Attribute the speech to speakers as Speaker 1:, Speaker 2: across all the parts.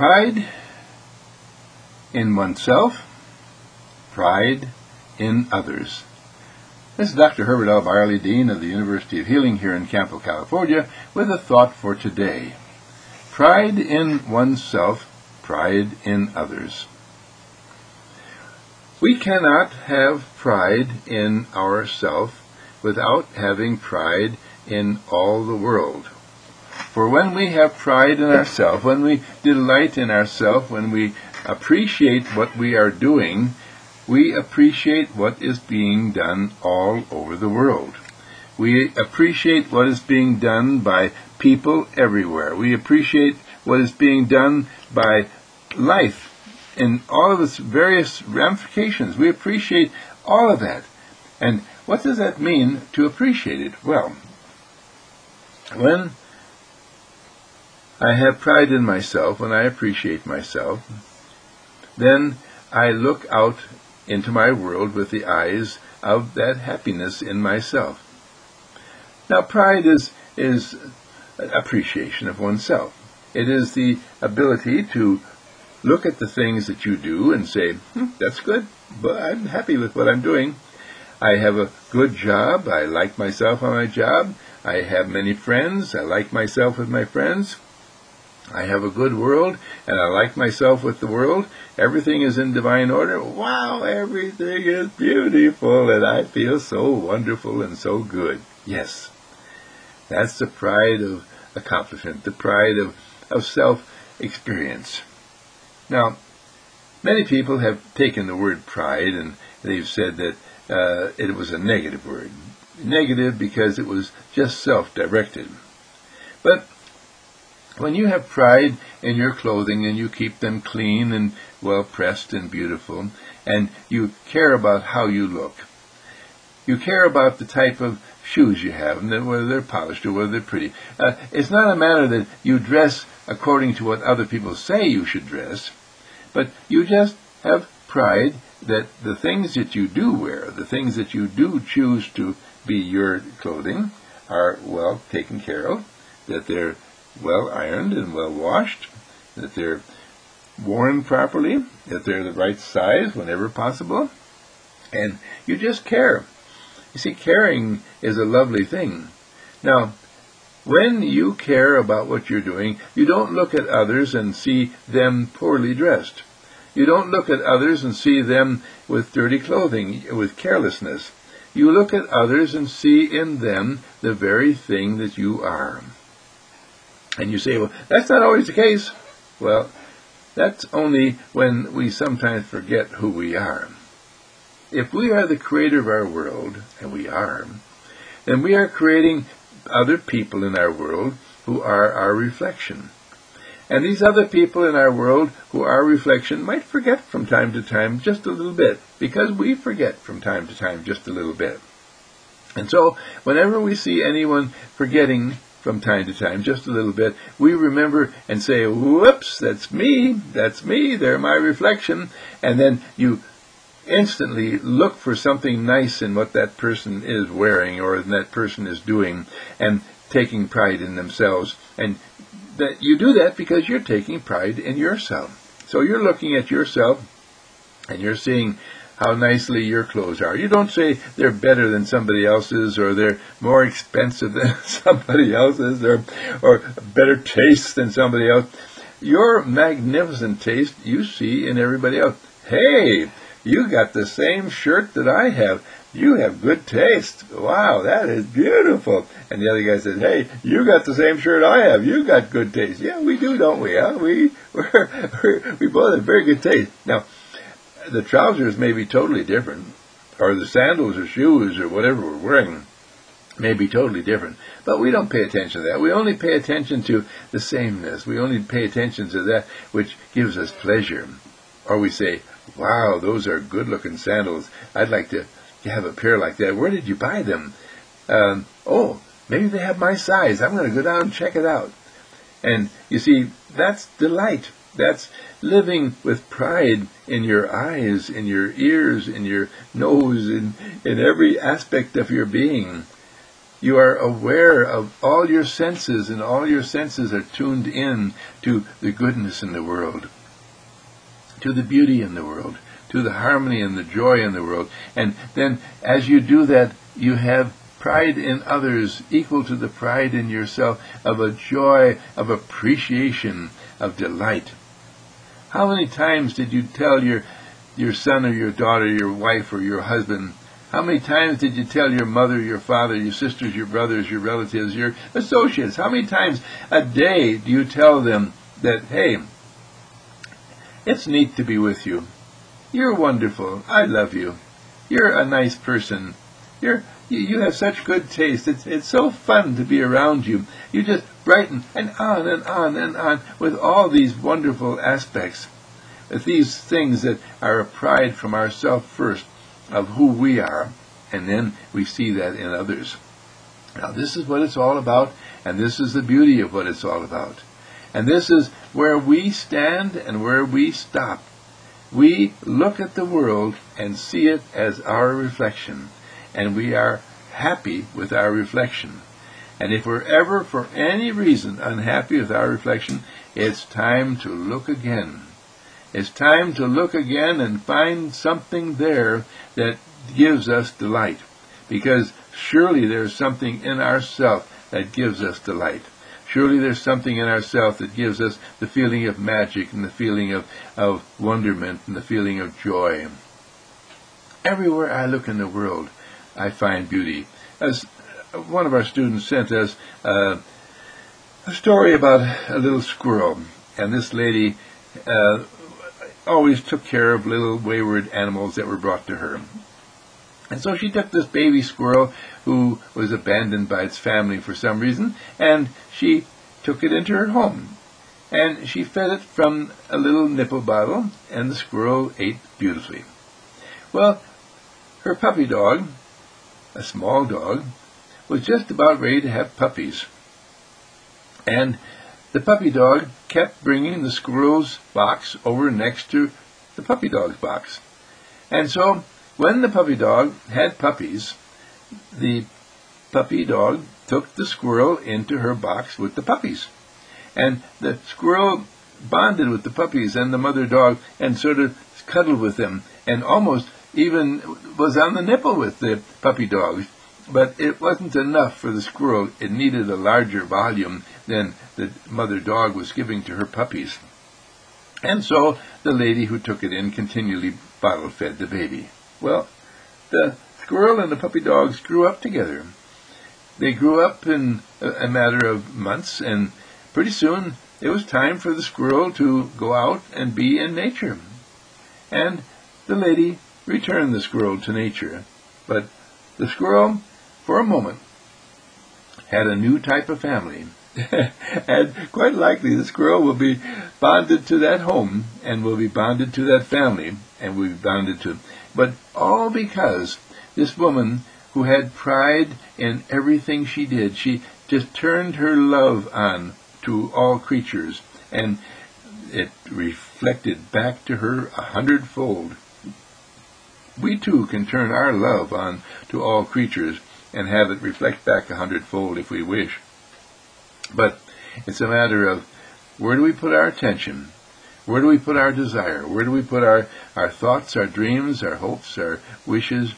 Speaker 1: Pride in oneself, pride in others. This is Dr. Herbert L. Byerly, Dean of the University of Healing here in Campo, California, with a thought for today. Pride in oneself, pride in others. We cannot have pride in ourself without having pride in all the world. For when we have pride in ourselves, when we delight in ourselves, when we appreciate what we are doing, we appreciate what is being done all over the world. We appreciate what is being done by people everywhere. We appreciate what is being done by life in all of its various ramifications. We appreciate all of that. And what does that mean to appreciate it? Well, when I have pride in myself, when I appreciate myself, then I look out into my world with the eyes of that happiness in myself. Now, pride is appreciation of oneself. It is the ability to look at the things that you do and say, that's good, but I'm happy with what I'm doing. I have a good job. I like myself on my job. I have many friends. I like myself with my friends. I have a good world, and I like myself with the world. Everything is in divine order. Wow, everything is beautiful, and I feel so wonderful and so good. Yes, that's the pride of accomplishment, the pride of self-experience. Now, many people have taken the word pride, and they've said that it was a negative word. Negative because it was just self-directed. But when you have pride in your clothing and you keep them clean and well pressed and beautiful, and you care about how you look, you care about the type of shoes you have, and whether they're polished or whether they're pretty. It's not a matter that you dress according to what other people say you should dress, but you just have pride that the things that you do wear, the things that you do choose to be your clothing, are well taken care of, that they're well ironed and well washed, that they're worn properly, that they're the right size whenever possible, and you just care. You see, caring is a lovely thing. Now, when you care about what you're doing, you don't look at others and see them poorly dressed. You don't look at others and see them with dirty clothing, with carelessness. You look at others and see in them the very thing that you are. And you say, well, that's not always the case. Well, that's only when we sometimes forget who we are. If we are the creator of our world, and we are, then we are creating other people in our world who are our reflection. And these other people in our world who are our reflection might forget from time to time just a little bit, because we forget from time to time just a little bit. And so, whenever we see anyone forgetting from time to time, just a little bit, we remember and say, whoops, that's me, they're my reflection. And then you instantly look for something nice in what that person is wearing or that person is doing and taking pride in themselves. And that you do that because you're taking pride in yourself. So you're looking at yourself and you're seeing how nicely your clothes are. You don't say they're better than somebody else's, or they're more expensive than somebody else's, or better taste than somebody else. Your magnificent taste you see in everybody else. Hey, you got the same shirt that I have. You have good taste. Wow, that is beautiful. And the other guy says, hey, you got the same shirt I have. You got good taste. Yeah, we do, don't we? Huh? We both have very good taste. Now, the trousers may be totally different, or the sandals or shoes or whatever we're wearing may be totally different. But we don't pay attention to that. We only pay attention to the sameness. We only pay attention to that which gives us pleasure. Or we say, wow, those are good-looking sandals. I'd like to have a pair like that. Where did you buy them? Oh, maybe they have my size. I'm going to go down and check it out. And you see, that's delight. That's living with pride in your eyes, in your ears, in your nose, in every aspect of your being. You are aware of all your senses, and all your senses are tuned in to the goodness in the world, to the beauty in the world, to the harmony and the joy in the world. And then as you do that, you have pride in others equal to the pride in yourself, of a joy, of appreciation, of delight. How many times did you tell your son or your daughter, your wife or your husband, how many times did you tell your mother, your father, your sisters, your brothers, your relatives, your associates, how many times a day do you tell them that, hey, it's neat to be with you. You're wonderful. I love you. You're a nice person. You have such good taste. It's so fun to be around you. You just brighten, and on and on and on, with all these wonderful aspects, with these things that are a pride from ourselves first, of who we are, and then we see that in others. Now this is what it's all about, and this is the beauty of what it's all about. And this is where we stand and where we stop. We look at the world and see it as our reflection, and we are happy with our reflection. And if we're ever for any reason unhappy with our reflection, it's time to look again. It's time to look again and find something there that gives us delight. Because surely there's something in ourself that gives us delight. Surely there's something in ourself that gives us the feeling of magic and the feeling of wonderment and the feeling of joy. Everywhere I look in the world, I find beauty. As one of our students sent us a story about a little squirrel, and this lady always took care of little wayward animals that were brought to her. And so she took this baby squirrel who was abandoned by its family for some reason, and she took it into her home. And she fed it from a little nipple bottle, and the squirrel ate beautifully. Well, her puppy dog, a small dog, was just about ready to have puppies. And the puppy dog kept bringing the squirrel's box over next to the puppy dog's box. And so, when the puppy dog had puppies, the puppy dog took the squirrel into her box with the puppies. And the squirrel bonded with the puppies and the mother dog and sort of cuddled with them, and almost even was on the nipple with the puppy dog. But it wasn't enough for the squirrel. It needed a larger volume than the mother dog was giving to her puppies. And so the lady who took it in continually bottle-fed the baby. Well, the squirrel and the puppy dogs grew up together. They grew up in a matter of months, and pretty soon it was time for the squirrel to go out and be in nature. And the lady returned the squirrel to nature. But the squirrel, for a moment, had a new type of family. And quite likely the squirrel will be bonded to that home, and will be bonded to that family, and will be bonded to... But all because this woman, who had pride in everything she did, she just turned her love on to all creatures, and it reflected back to her 100-fold. We too can turn our love on to all creatures and have it reflect back 100-fold if we wish. But it's a matter of, where do we put our attention? Where do we put our desire? Where do we put our thoughts, our dreams, our hopes, our wishes?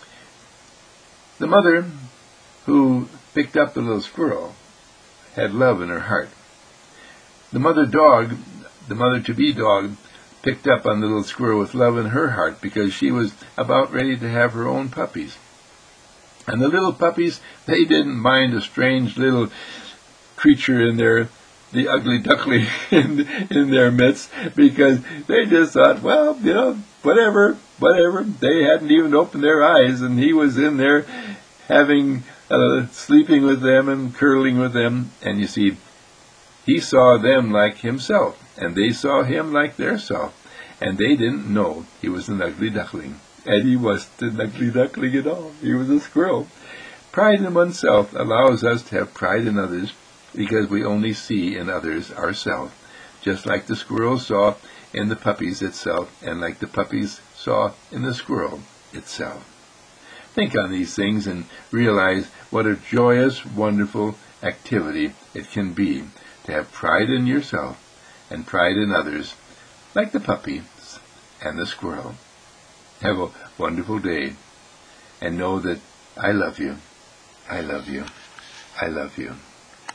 Speaker 1: The mother who picked up the little squirrel had love in her heart. The mother dog, the mother-to-be dog, picked up on the little squirrel with love in her heart, because she was about ready to have her own puppies. And the little puppies, they didn't mind a strange little creature in there, the ugly duckling in their midst, because they just thought, well, whatever. They hadn't even opened their eyes, and he was in there having, sleeping with them and curling with them. And you see, he saw them like himself, and they saw him like their self, and they didn't know he was an ugly duckling. And he wasn't an ugly duckling at all. He was a squirrel. Pride in oneself allows us to have pride in others, because we only see in others ourselves, just like the squirrel saw in the puppies itself, and like the puppies saw in the squirrel itself. Think on these things and realize what a joyous, wonderful activity it can be to have pride in yourself and pride in others, like the puppy and the squirrel. Have a wonderful day, and know that I love you. I love you. I love you.